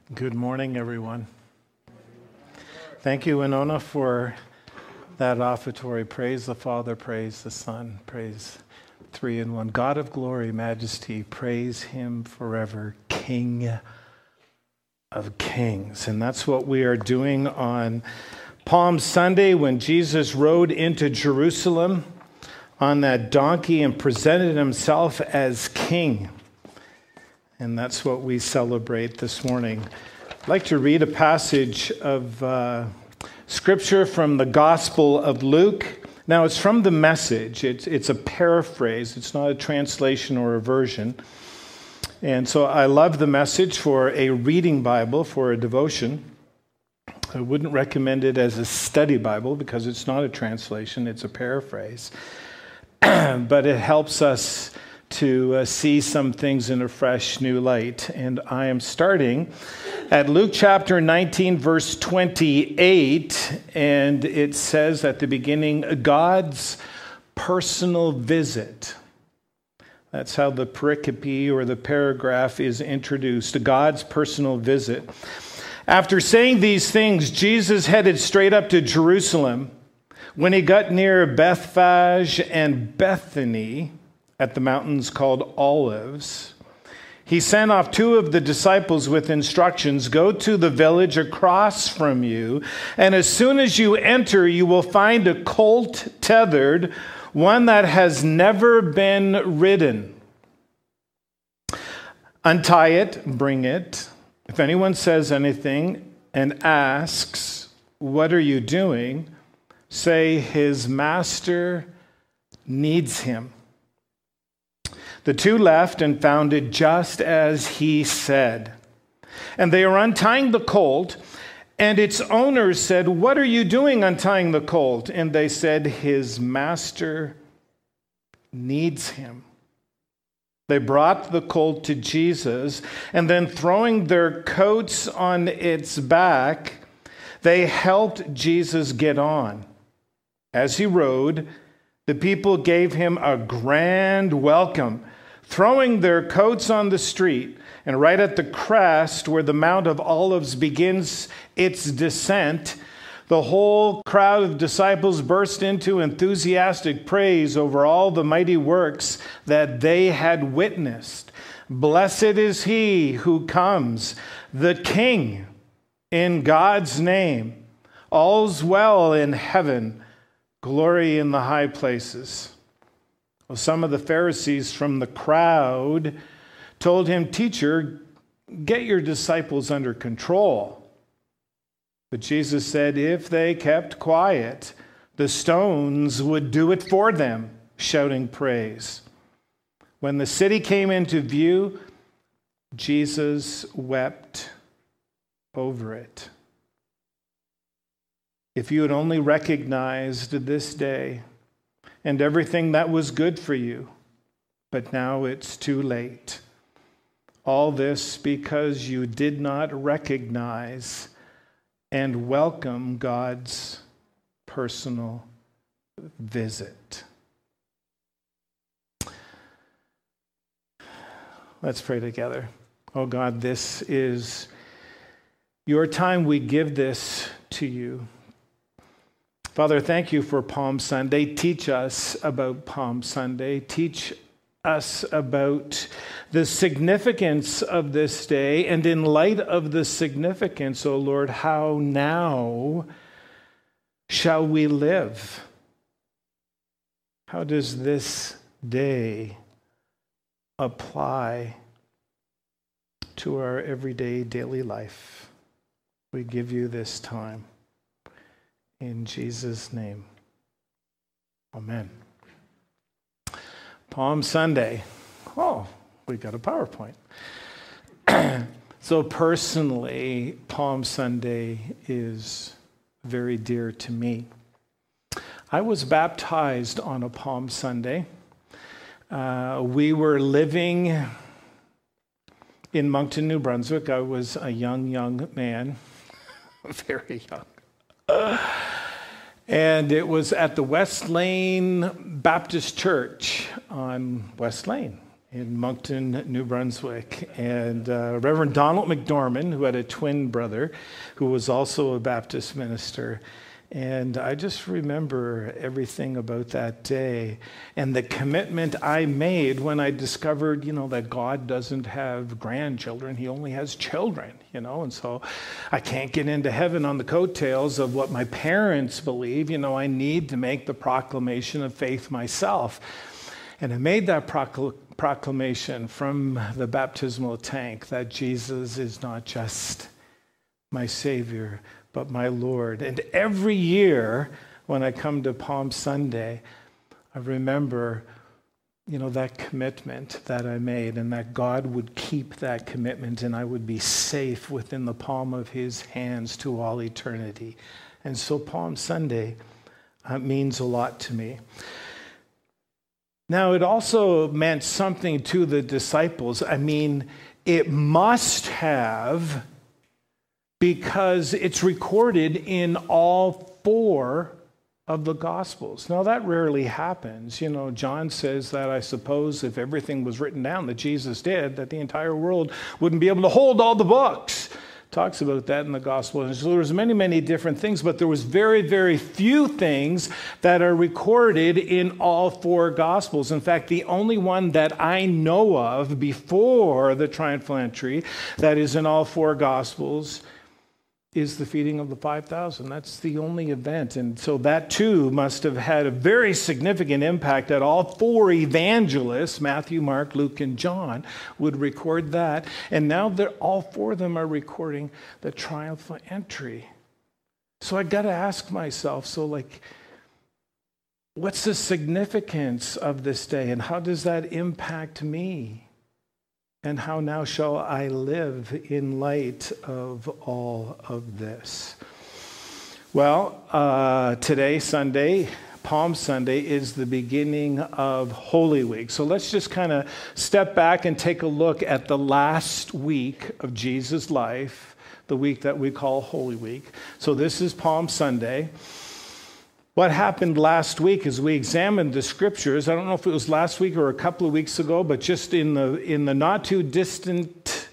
Good morning, everyone. Thank you, Winona, for that offertory. Praise the Father, praise the Son, praise three in one. God of glory, majesty, praise him forever, King of kings. And that's what we are doing on Palm Sunday when Jesus rode into Jerusalem on that donkey and presented himself as king. And that's what we celebrate this morning. I'd like to read a passage of scripture from the Gospel of Luke. Now, it's from the Message. It's a paraphrase. It's not a translation or a version. And so I love the Message for a reading Bible, for a devotion. I wouldn't recommend it as a study Bible because it's not a translation. It's a paraphrase. But it helps us to see some things in a fresh new light. And I am starting at Luke chapter 19, verse 28, and it says at the beginning, God's personal visit. That's how the pericope or the paragraph is introduced, God's personal visit. After saying these things, Jesus headed straight up to Jerusalem. When he got near Bethphage and Bethany, at the mountains called Olives, he sent off two of the disciples with instructions, go to the village across from you, and as soon as you enter, you will find a colt tethered, one that has never been ridden. Untie it, bring it. If anyone says anything and asks, what are you doing? Say, his master needs him. The two left and found it just as he said. And they were untying the colt, and its owners said, what are you doing untying the colt? And they said, his master needs him. They brought the colt to Jesus, and then throwing their coats on its back, they helped Jesus get on. As he rode, the people gave him a grand welcome, throwing their coats on the street. And right at the crest where the Mount of Olives begins its descent, the whole crowd of disciples burst into enthusiastic praise over all the mighty works that they had witnessed. Blessed is he who comes, the King, in God's name. All's well in heaven, glory in the high places. Well, some of the Pharisees from the crowd told him, Teacher, get your disciples under control. But Jesus said, if they kept quiet, the stones would do it for them, shouting praise. When the city came into view, Jesus wept over it. If you had only recognized this day and everything that was good for you, but now it's too late. All this because you did not recognize and welcome God's personal visit. Let's pray together. Oh God, this is your time. We give this to you. Father, thank you for Palm Sunday. Teach us about Palm Sunday. Teach us about the significance of this day. And in light of the significance, O Lord, how now shall we live? How does this day apply to our everyday daily life? We give you this time. In Jesus' name, amen. Palm Sunday. Oh, we got a PowerPoint. So personally, Palm Sunday is very dear to me. I was baptized on a Palm Sunday. We were living in Moncton, New Brunswick. I was a young man, very young. And it was at the West Lane Baptist Church on West Lane. in Moncton, New Brunswick. And Reverend Donald McDormand, who had a twin brother who was also a Baptist minister. And I just remember everything about that day and the commitment I made when I discovered, that God doesn't have grandchildren. He only has children, And so I can't get into heaven on the coattails of what my parents believe. I need to make the proclamation of faith myself. And I made that proclamation from the baptismal tank that Jesus is not just my Savior, but my Lord. And every year when I come to Palm Sunday, I remember, that commitment that I made and that God would keep that commitment and I would be safe within the palm of his hands to all eternity. And so Palm Sunday means a lot to me. Now, it also meant something to the disciples. It must have, because it's recorded in all 4 of the Gospels. Now, that rarely happens. John says that, I suppose, if everything was written down that Jesus did, that the entire world wouldn't be able to hold all the books. Talks about that in the Gospel. And so there was many, many different things, but there was very, very few things that are recorded in all 4 Gospels. In fact, the only one that I know of before the triumphal entry that is in all 4 Gospels is the feeding of the 5,000. That's the only event. And so that too must have had a very significant impact that all 4 evangelists, Matthew, Mark, Luke, and John, would record that. And now all 4 of them are recording the triumphal entry. So I got to ask myself, what's the significance of this day and how does that impact me? And how now shall I live in light of all of this? Well, today, Sunday, Palm Sunday, is the beginning of Holy Week. So let's just kind of step back and take a look at the last week of Jesus' life, the week that we call Holy Week. So this is Palm Sunday. What happened last week is we examined the scriptures. I don't know if it was last week or a couple of weeks ago, but just in the not too distant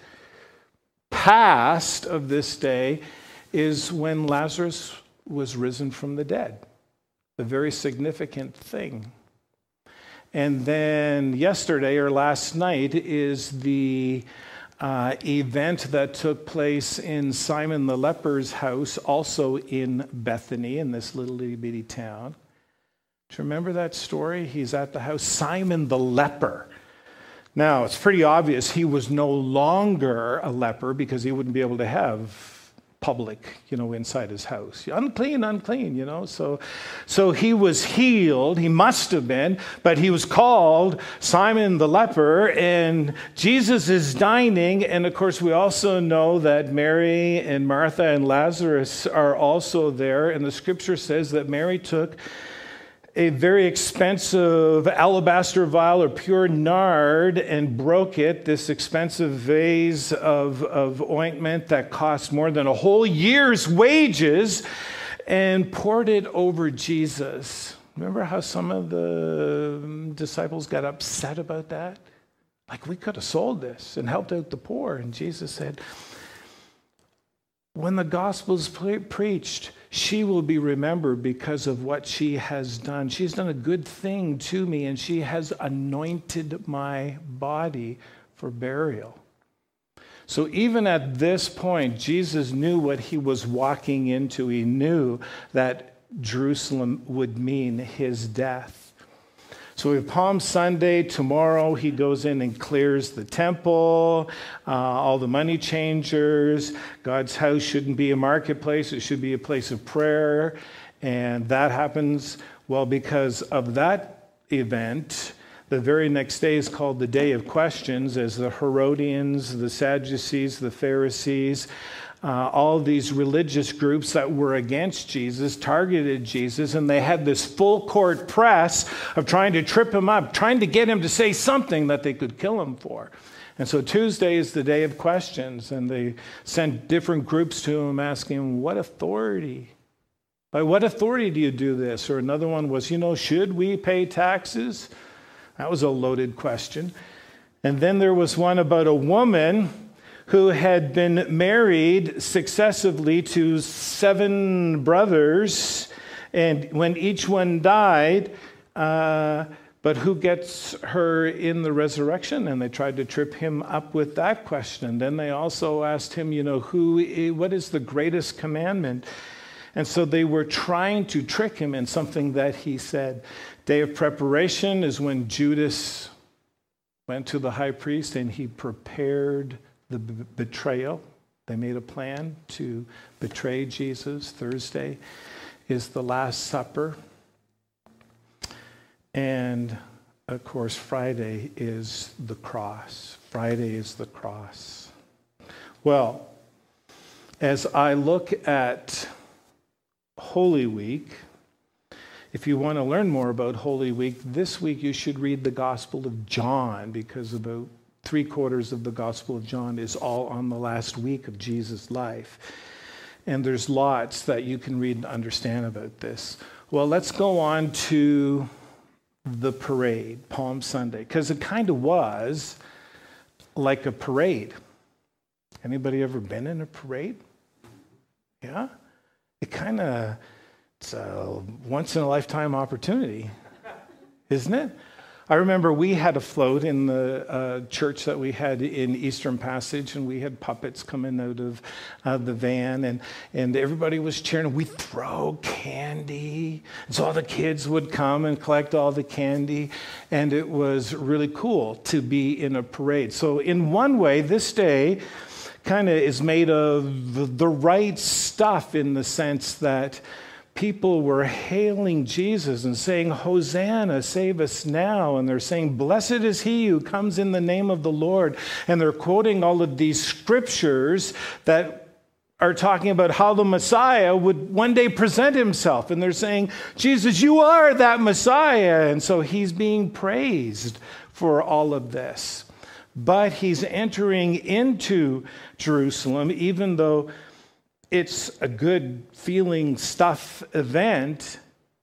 past of this day is when Lazarus was risen from the dead. A very significant thing. And then yesterday or last night is the event that took place in Simon the leper's house, also in Bethany, in this little itty bitty town. Do you remember that story? He's at the house, Simon the leper. Now, it's pretty obvious he was no longer a leper because he wouldn't be able to have public, inside his house. Unclean, So he was healed, he must have been, but he was called Simon the leper, and Jesus is dining, and of course we also know that Mary and Martha and Lazarus are also there, and the scripture says that Mary took a very expensive alabaster vial of pure nard and broke it, this expensive vase of ointment that cost more than a whole year's wages, and poured it over Jesus. Remember how some of the disciples got upset about that? We could have sold this and helped out the poor. And Jesus said, when the gospel is preached, she will be remembered because of what she has done. She's done a good thing to me, and she has anointed my body for burial. So even at this point, Jesus knew what he was walking into. He knew that Jerusalem would mean his death. So we have Palm Sunday. Tomorrow he goes in and clears the temple, all the money changers. God's house shouldn't be a marketplace. It should be a place of prayer. And that happens, because of that event, the very next day is called the Day of Questions, as the Herodians, the Sadducees, the Pharisees, all these religious groups that were against Jesus targeted Jesus, and they had this full court press of trying to trip him up, trying to get him to say something that they could kill him for. And so Tuesday is the Day of Questions, and they sent different groups to him asking, what authority? By what authority do you do this? Or another one was, should we pay taxes? That was a loaded question. And then there was one about a woman who had been married successively to 7 brothers, and when each one died, but who gets her in the resurrection? And they tried to trip him up with that question. Then they also asked him, what is the greatest commandment? And so they were trying to trick him in something that he said. Day of preparation is when Judas went to the high priest and he prepared the betrayal. They made a plan to betray Jesus. Thursday is the Last Supper. And, of course, Friday is the cross. Friday is the cross. Well, as I look at Holy Week, if you want to learn more about Holy Week, this week you should read the Gospel of John, because about 3/4 of the Gospel of John is all on the last week of Jesus' life. And there's lots that you can read and understand about this. Well, let's go on to the parade, Palm Sunday, because it kind of was like a parade. Anybody ever been in a parade? Yeah? It's a once-in-a-lifetime opportunity, isn't it? I remember we had a float in the church that we had in Eastern Passage, and we had puppets coming out of the van, and everybody was cheering. We'd throw candy, and so all the kids would come and collect all the candy, and it was really cool to be in a parade. So in one way, this day kind of is made of the right stuff, in the sense that people were hailing Jesus and saying, Hosanna, save us now. And they're saying, blessed is he who comes in the name of the Lord. And they're quoting all of these scriptures that are talking about how the Messiah would one day present himself. And they're saying, Jesus, you are that Messiah. And so he's being praised for all of this. But he's entering into Jerusalem, even though it's a good feeling stuff event,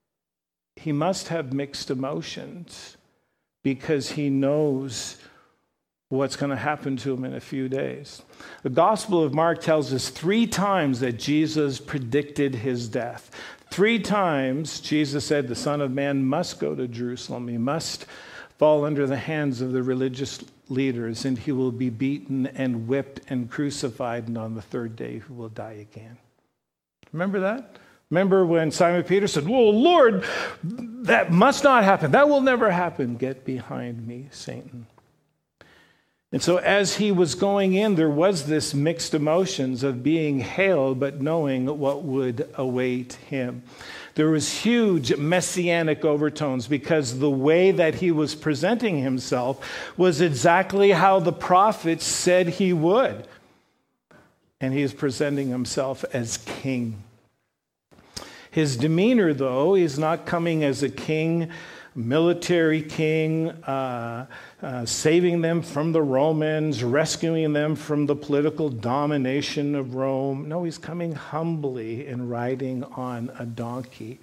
he must have mixed emotions, because he knows what's going to happen to him in a few days. The Gospel of Mark tells us 3 times that Jesus predicted his death. 3 times Jesus said the Son of Man must go to Jerusalem. He must fall under the hands of the religious leaders, and he will be beaten and whipped and crucified, and on the 3rd day he will die again. Remember that? Remember when Simon Peter said, "Well, Lord, that must not happen. That will never happen. Get behind me, Satan." And so as he was going in, there was this mixed emotions of being hailed, but knowing what would await him. There was huge messianic overtones, because the way that he was presenting himself was exactly how the prophets said he would. And he is presenting himself as king. His demeanor, though, is not coming as a king, military king, saving them from the Romans, rescuing them from the political domination of Rome. No, he's coming humbly and riding on a donkey.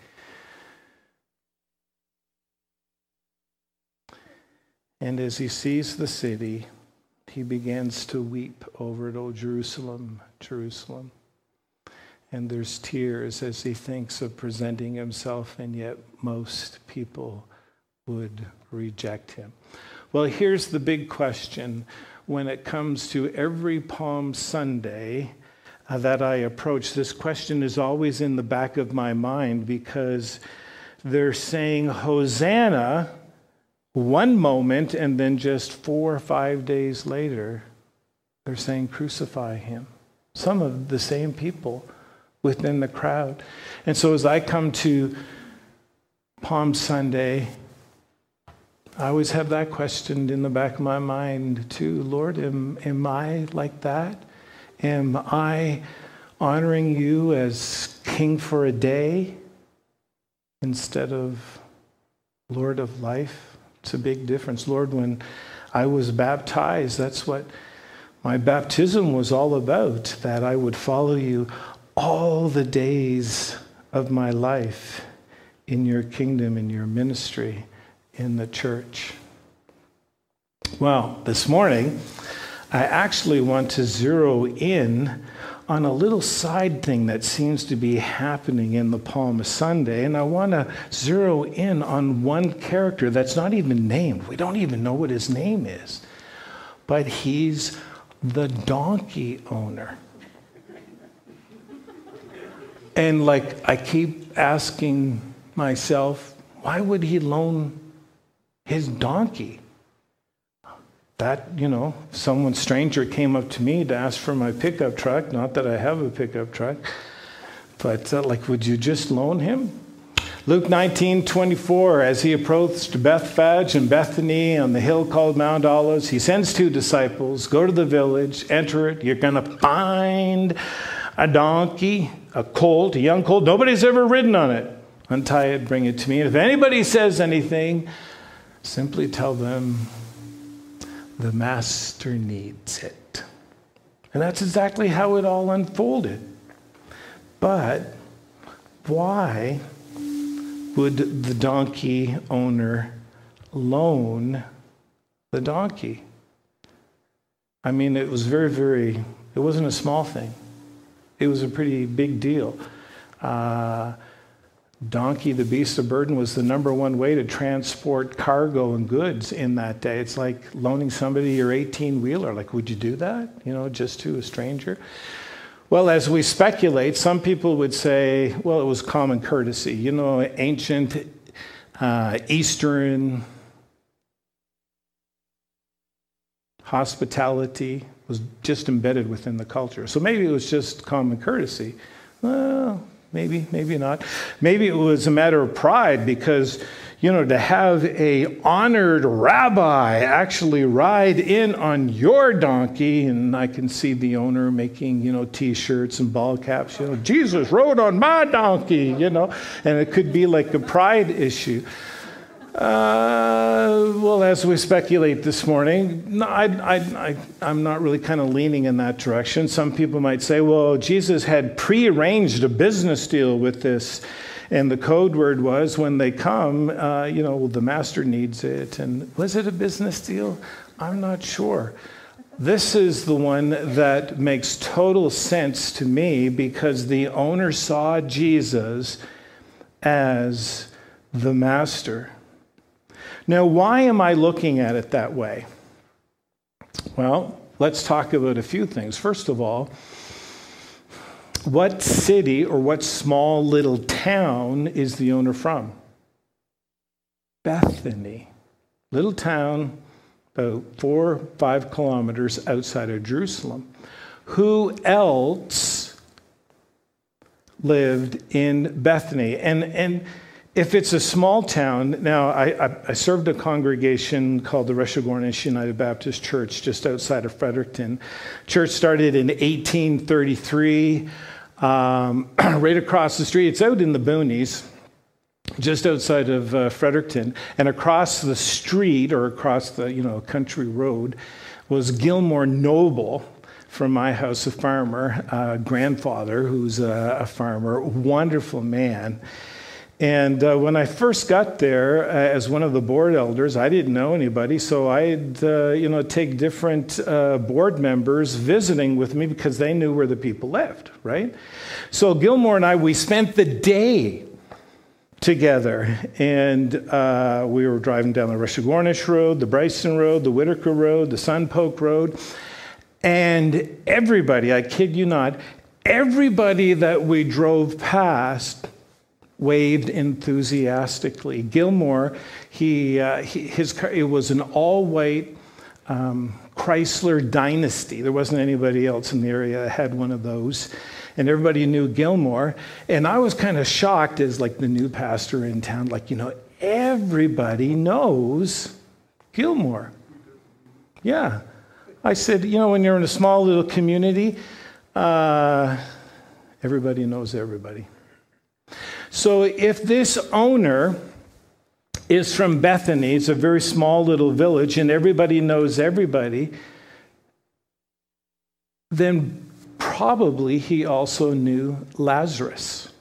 And as he sees the city, he begins to weep over it. "Oh, Jerusalem, Jerusalem." And there's tears as he thinks of presenting himself, and yet most people would reject him. Well, here's the big question when it comes to every Palm Sunday that I approach. This question is always in the back of my mind, because they're saying Hosanna one moment, and then just 4 or 5 days later, they're saying crucify him. Some of the same people within the crowd. And so as I come to Palm Sunday, I always have that question in the back of my mind too. Lord, am I like that? Am I honoring you as king for a day instead of Lord of life? It's a big difference. Lord, when I was baptized, that's what my baptism was all about, that I would follow you all the days of my life in your kingdom, in your ministry, in the church. Well, this morning, I actually want to zero in on a little side thing that seems to be happening in the Palm Sunday, and I want to zero in on one character that's not even named. We don't even know what his name is, but he's the donkey owner. And I keep asking myself, why would he loan his donkey? That, someone stranger came up to me to ask for my pickup truck. Not that I have a pickup truck, but would you just loan him? Luke 19:24, as he approached Bethphage and Bethany on the hill called Mount Olives, he sends 2 disciples, go to the village, enter it. You're going to find a donkey, a colt, a young colt. Nobody's ever ridden on it. Untie it, bring it to me. And if anybody says anything, simply tell them, the master needs it. And that's exactly how it all unfolded. But why would the donkey owner loan the donkey? I mean, it was it wasn't a small thing. It was a pretty big deal. Donkey, the beast of burden, was the number one way to transport cargo and goods in that day. It's like loaning somebody your 18-wheeler. Would you do that? Just to a stranger? Well, as we speculate, some people would say, well, it was common courtesy. Ancient Eastern hospitality was just embedded within the culture. So maybe it was just common courtesy. Well, maybe not. Maybe it was a matter of pride because, to have a honored rabbi actually ride in on your donkey, and I can see the owner making, T-shirts and ball caps, Jesus rode on my donkey, and it could be like a pride issue. Well, as we speculate this morning, no, I'm not really kind of leaning in that direction. Some people might say, well, Jesus had prearranged a business deal with this, and the code word was when they come, the master needs it. And was it a business deal? I'm not sure. This is the one that makes total sense to me because the owner saw Jesus as the master. Now, why am I looking at it that way? Well, let's talk about a few things. First of all, what city or what small little town is the owner from? Bethany. Little town about 4 or 5 kilometers outside of Jerusalem. Who else lived in Bethany? And if it's a small town, now I served a congregation called the Reshegournish United Baptist Church just outside of Fredericton. Church started in 1833, right across the street. It's out in the boonies, just outside of Fredericton. And across the street, or across the country road, was Gilmore Noble. From my house, a farmer, grandfather who's a farmer, wonderful man. And when I first got there as one of the board elders, I didn't know anybody, so I'd take different board members visiting with me because they knew where the people lived, right? So Gilmore and I, we spent the day together, and we were driving down the Reshegournish Road, the Bryson Road, the Whitaker Road, the Sunpoke Road, and everybody, I kid you not, everybody that we drove past waved enthusiastically. Gilmore, his car, it was an all-white Chrysler Dynasty. There wasn't anybody else in the area that had one of those, and everybody knew Gilmore. And I was kind of shocked as the new pastor in town, everybody knows Gilmore. Yeah. I said, when you're in a small little community, everybody knows everybody. So if this owner is from Bethany, it's a very small little village, and everybody knows everybody, then probably he also knew Lazarus.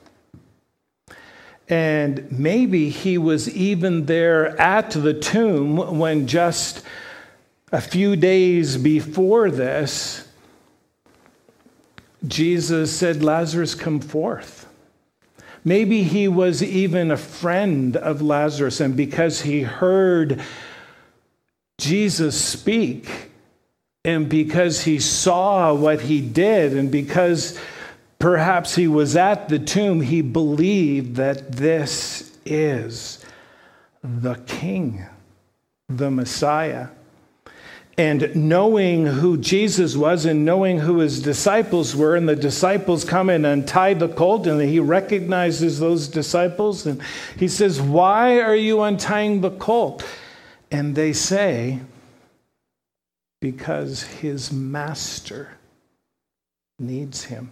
And maybe he was even there at the tomb when just A few days before this, Jesus said, Lazarus, come forth. Maybe he was even a friend of Lazarus, and because he heard Jesus speak, and because he saw what he did, and because perhaps he was at the tomb, he believed that this is the King, the Messiah. And knowing who Jesus was and knowing who his disciples were, and the disciples come and untie the colt, and he recognizes those disciples, and he says, why are you untying the colt? And they say, because his master needs him.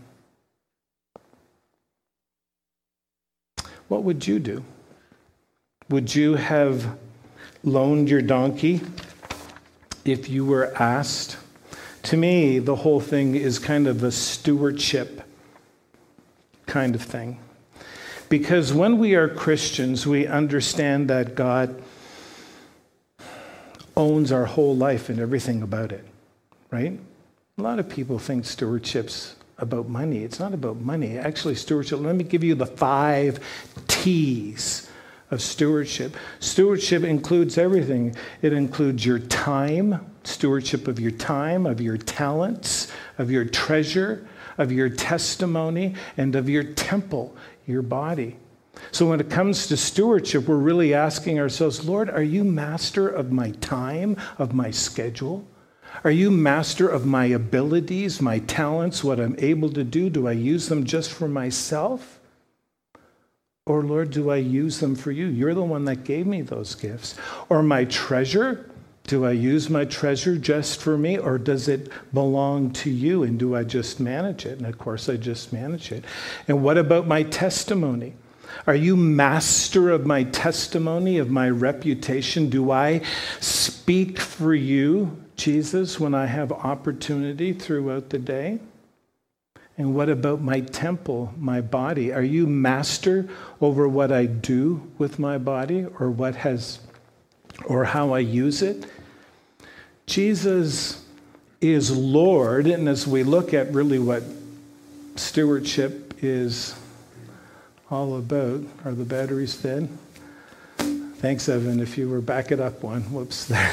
What would you do? Would you have loaned your donkey if you were asked? To me, the whole thing is kind of a stewardship kind of thing. Because when we are Christians, we understand that God owns our whole life and everything about it, right? A lot of people think stewardship's about money. It's not about money. Actually, stewardship, let me give you the 5 T's of stewardship. Stewardship includes everything. It includes your time, stewardship of your time, of your talents, of your treasure, of your testimony, and of your temple, your body. So when it comes to stewardship, we're really asking ourselves, Lord, are you master of my time, of my schedule? Are you master of my abilities, my talents, what I'm able to do? Do I use them just for myself? Or, Lord, do I use them for you? You're the one that gave me those gifts. Or my treasure, do I use my treasure just for me? Or does it belong to you? And do I just manage it? And of course, I just manage it. And what about my testimony? Are you master of my testimony, of my reputation? Do I speak for you, Jesus, when I have opportunity throughout the day? And what about my temple, my body? Are you master over what I do with my body, or how I use it? Jesus is Lord, and as we look at really what stewardship is all about, are the batteries dead? Thanks, Evan, if you were back it up one. Whoops there.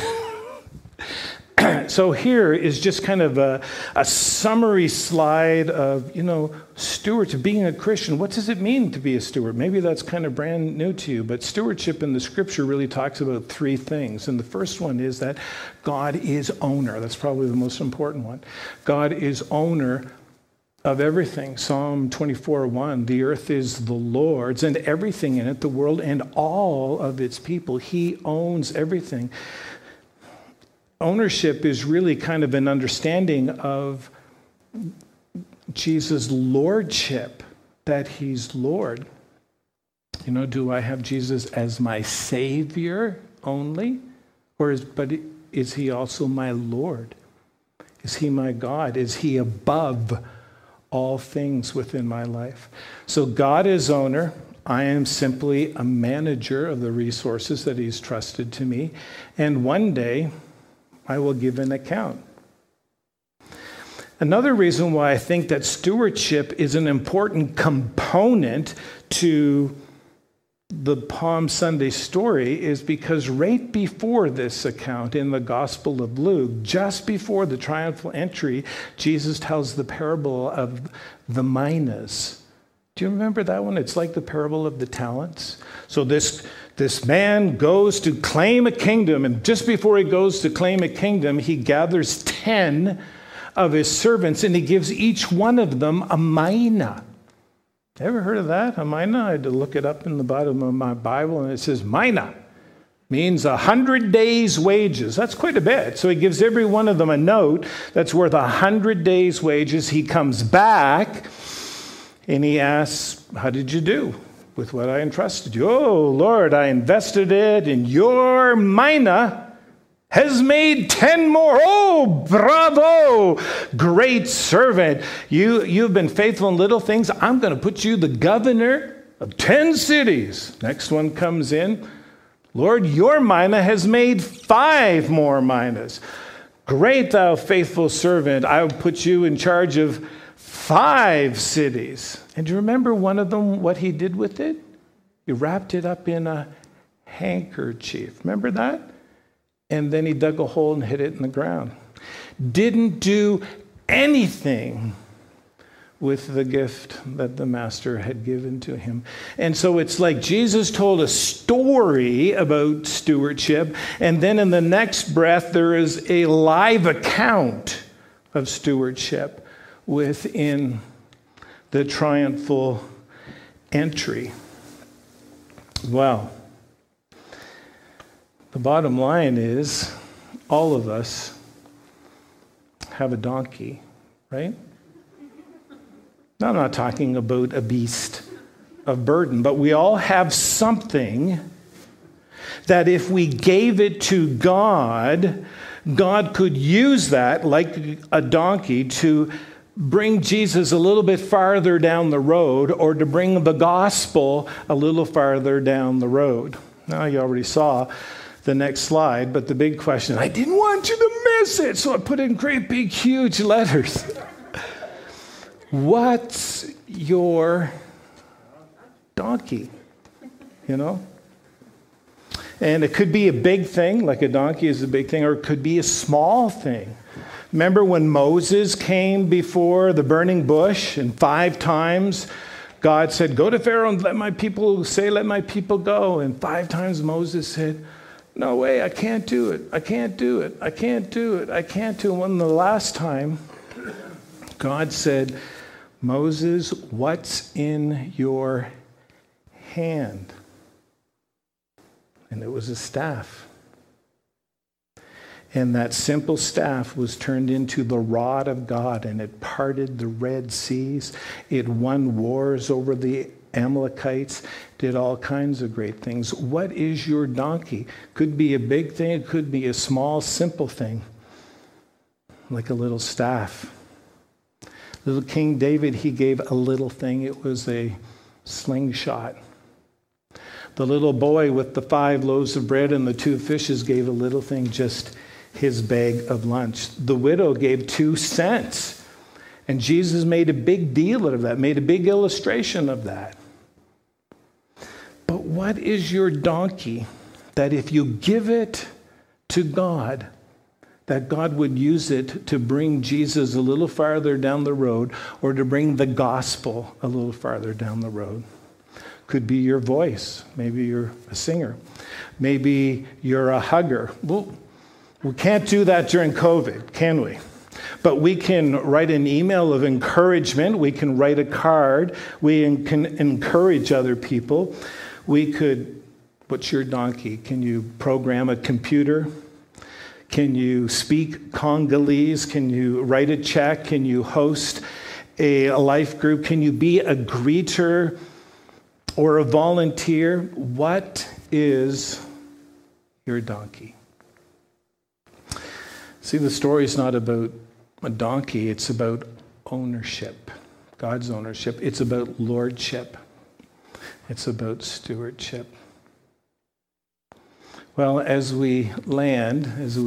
So here is just kind of a summary slide of, stewardship, being a Christian. What does it mean to be a steward? Maybe that's kind of brand new to you, but stewardship in the scripture really talks about 3 things. And the first one is that God is owner. That's probably the most important one. God is owner of everything. Psalm 24:1, the earth is the Lord's and everything in it, the world and all of its people. He owns everything. Ownership is really kind of an understanding of Jesus' lordship, that he's Lord. Do I have Jesus as my Savior only? But is he also my Lord? Is he my God? Is he above all things within my life? So God is owner. I am simply a manager of the resources that he's trusted to me. And one day, I will give an account. Another reason why I think that stewardship is an important component to the Palm Sunday story is because right before this account in the Gospel of Luke, just before the triumphal entry, Jesus tells the parable of the minas. Do you remember that one? It's like the parable of the talents. So this man goes to claim a kingdom, and just before he goes to claim a kingdom, he gathers 10 of his servants, and he gives each one of them a mina. Ever heard of that? A mina? I had to look it up in the bottom of my Bible, and it says mina. Means 100 days' wages. That's quite a bit. So he gives every one of them a note that's worth 100 days' wages. He comes back, and he asks, how did you do with what I entrusted you? Oh, Lord, I invested it in your mina. Has made 10 more. Oh, bravo, great servant. You've been faithful in little things. I'm going to put you the governor of 10 cities. Next one comes in. Lord, your mina has made 5 more minas. Great, thou faithful servant. I will put you in charge of 5 cities. And do you remember one of them, what he did with it? He wrapped it up in a handkerchief. Remember that? And then he dug a hole and hid it in the ground. Didn't do anything with the gift that the master had given to him. And so it's like Jesus told a story about stewardship, and then in the next breath there is a live account of stewardship within the triumphal entry. Well, the bottom line is all of us have a donkey, right? Now, I'm not talking about a beast of burden, but we all have something that if we gave it to God, God could use that, like a donkey, to bring Jesus a little bit farther down the road, or to bring the gospel a little farther down the road. Now, you already saw the next slide, but the big question, I didn't want you to miss it, so I put in great big huge letters. What's your donkey? You know? And it could be a big thing, like a donkey is a big thing, or it could be a small thing. Remember when Moses came before the burning bush, and 5 times God said, go to Pharaoh and let my people go. And 5 times Moses said, no way, I can't do it. I can't do it. I can't do it. I can't do it. When the last time God said, Moses, what's in your hand? And it was a staff. And that simple staff was turned into the rod of God, and it parted the Red Seas. It won wars over the Amalekites, did all kinds of great things. What is your donkey? Could be a big thing, it could be a small, simple thing, like a little staff. Little King David, he gave a little thing. It was a slingshot. The little boy with the 5 loaves of bread and the 2 fishes gave a little thing, just his bag of lunch. The widow gave 2 cents. And Jesus made a big deal out of that, made a big illustration of that. But what is your donkey that if you give it to God, that God would use it to bring Jesus a little farther down the road, or to bring the gospel a little farther down the road? Could be your voice. Maybe you're a singer. Maybe you're a hugger. Well, we can't do that during COVID, can we? But we can write an email of encouragement. We can write a card. We can encourage other people. We could, what's your donkey? Can you program a computer? Can you speak Congolese? Can you write a check? Can you host a life group? Can you be a greeter or a volunteer? What is your donkey? See, the story is not about a donkey. It's about ownership, God's ownership. It's about lordship. It's about stewardship. Well, as we end,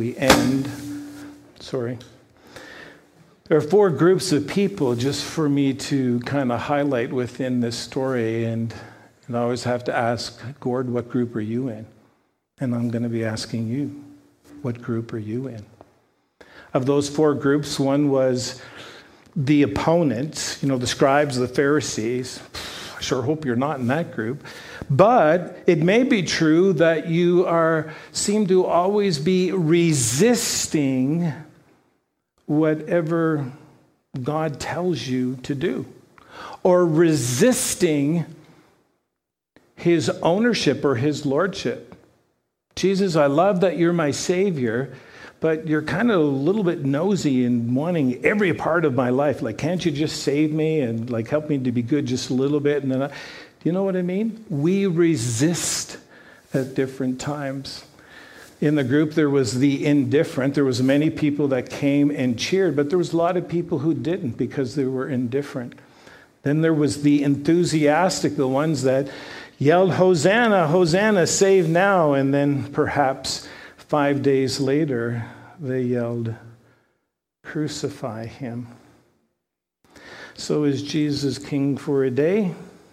there are 4 groups of people just for me to kind of highlight within this story. And I always have to ask, Gord, what group are you in? And I'm going to be asking you, what group are you in? Of those 4 groups, one was the opponents, the scribes, the Pharisees. I sure hope you're not in that group. But it may be true that you seem to always be resisting whatever God tells you to do, or resisting his ownership or his lordship. Jesus, I love that you're my Savior, but you're kind of a little bit nosy and wanting every part of my life. Like, can't you just save me and help me to be good just a little bit? And then, do you know what I mean? We resist at different times. In the group, there was the indifferent. There was many people that came and cheered, but there was a lot of people who didn't because they were indifferent. Then there was the enthusiastic, the ones that yelled, Hosanna, Hosanna, save now. And then perhaps 5 days later, they yelled, "Crucify him." So is Jesus king for a day,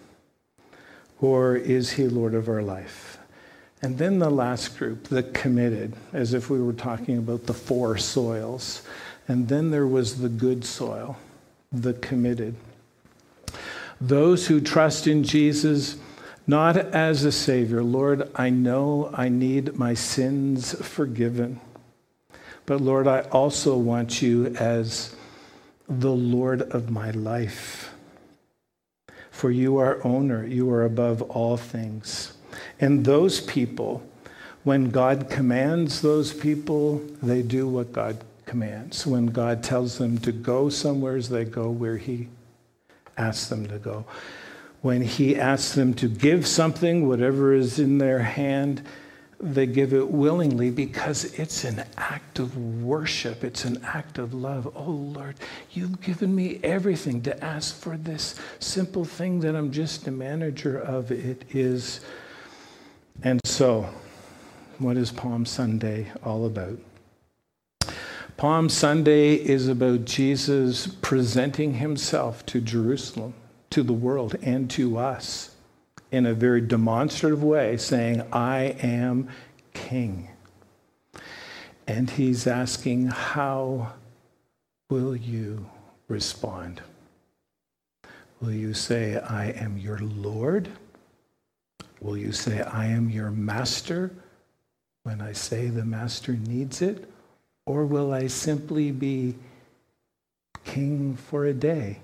or is he Lord of our life? And then the last group, the committed, as if we were talking about the four soils. And then there was the good soil, the committed. Those who trust in Jesus not as a Savior. Lord, I know I need my sins forgiven. But Lord, I also want you as the Lord of my life. For you are owner, you are above all things. And those people, when God commands those people, they do what God commands. When God tells them to go somewhere, they go where he asks them to go. When he asks them to give something, whatever is in their hand, they give it willingly because it's an act of worship. It's an act of love. Oh, Lord, you've given me everything to ask for this simple thing that I'm just a manager of. It is. And so, what is Palm Sunday all about? Palm Sunday is about Jesus presenting himself to Jerusalem, to the world, and to us in a very demonstrative way, saying, I am king. And he's asking, how will you respond? Will you say, I am your Lord? Will you say, I am your master when I say the master needs it? Or will I simply be king for a day?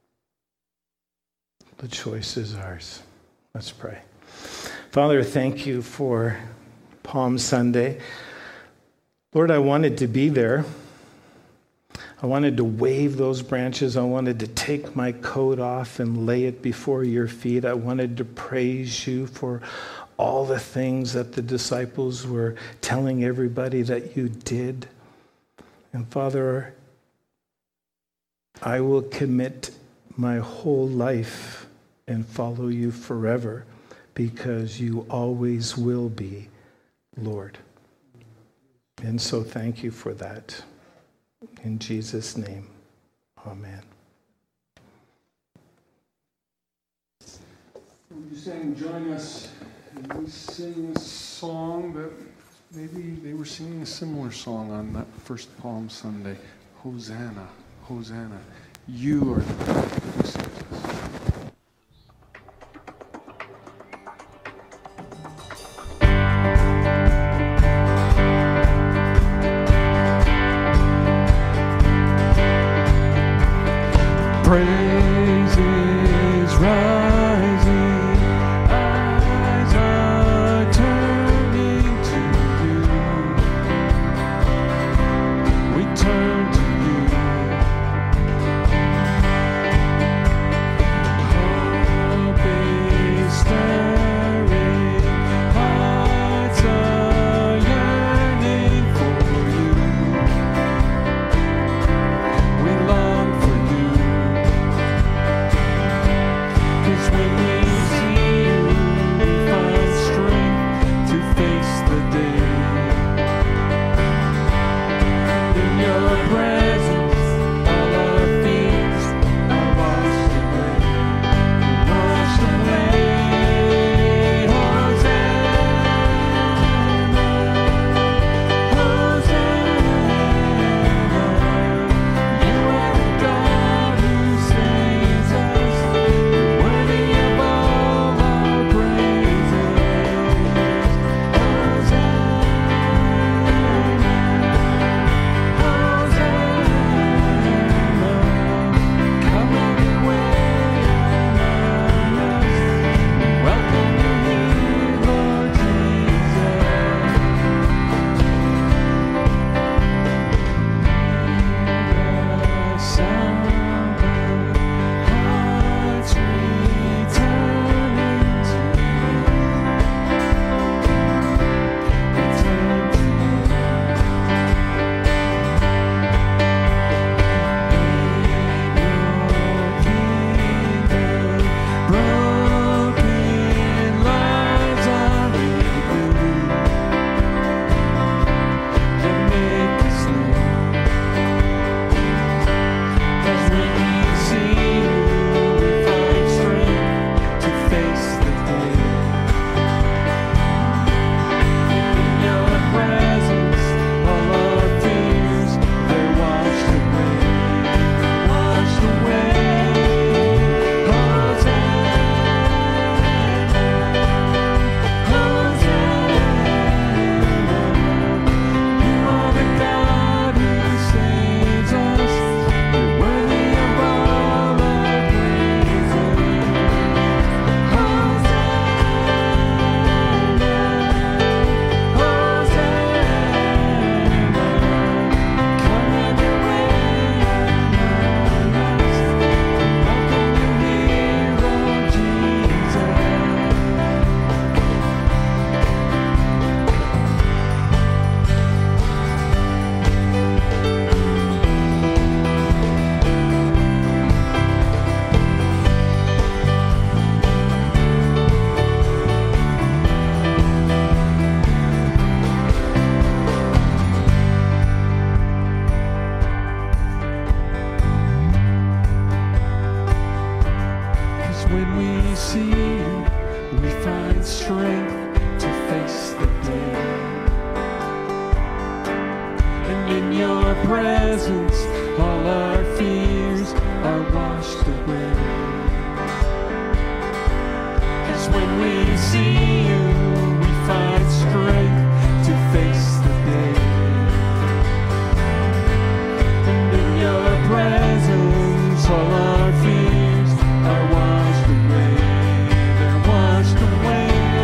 The choice is ours. Let's pray. Father, thank you for Palm Sunday. Lord, I wanted to be there. I wanted to wave those branches. I wanted to take my coat off and lay it before your feet. I wanted to praise you for all the things that the disciples were telling everybody that you did. And Father, I will commit my whole life and follow you forever because you always will be Lord. And so thank you for that. In Jesus' name, amen. Would you saying, join us and we sing a song that maybe they were singing a similar song on that first Palm Sunday. Hosanna, Hosanna. You are the God who saves us. Praises rising, eyes are turning to you. We turn to you. Hope is stirring, hearts are yearning for you. We long for you. When we see you, we find strength to face the day. In your presence, all our fears are washed away. Washed away. Hosanna, Hosanna. You are the God who saves us. Worthy of all when we see you, we find strength to face the day. And in your presence, all our fears are washed away. 'Cause when we see you, we find strength to face the day. And in your presence, all our fears are washed away. They're washed away.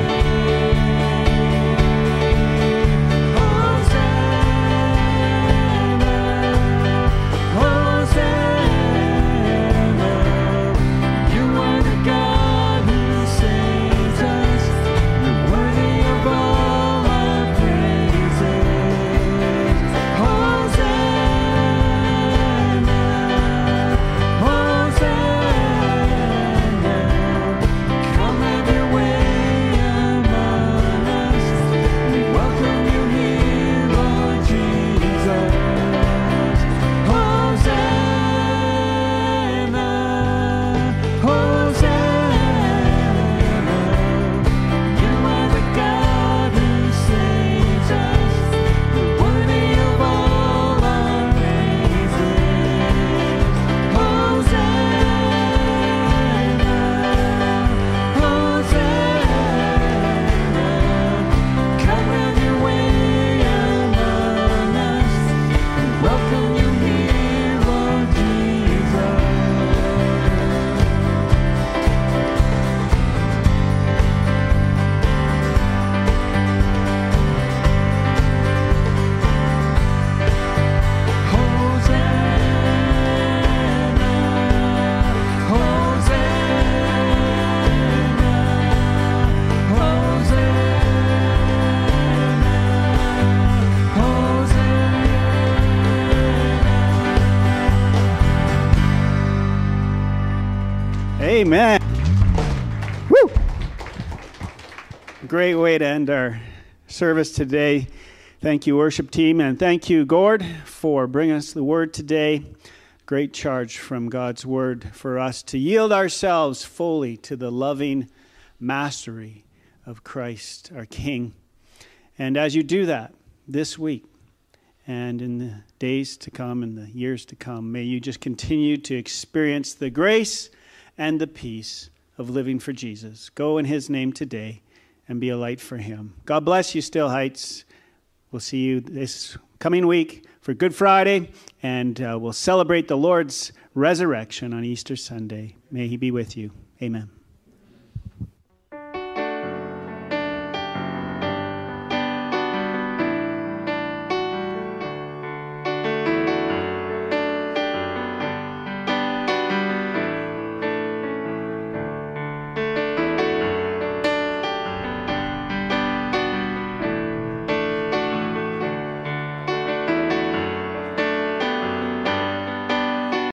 Amen. Woo! Great way to end our service today. Thank you, worship team, and thank you, Gord, for bringing us the word today. Great charge from God's word for us to yield ourselves fully to the loving mastery of Christ, our King. And as you do that this week and in the days to come and the years to come, may you just continue to experience the grace and the peace of living for Jesus. Go in his name today and be a light for him. God bless you, Still Heights. We'll see you this coming week for Good Friday, and we'll celebrate the Lord's resurrection on Easter Sunday. May he be with you. Amen.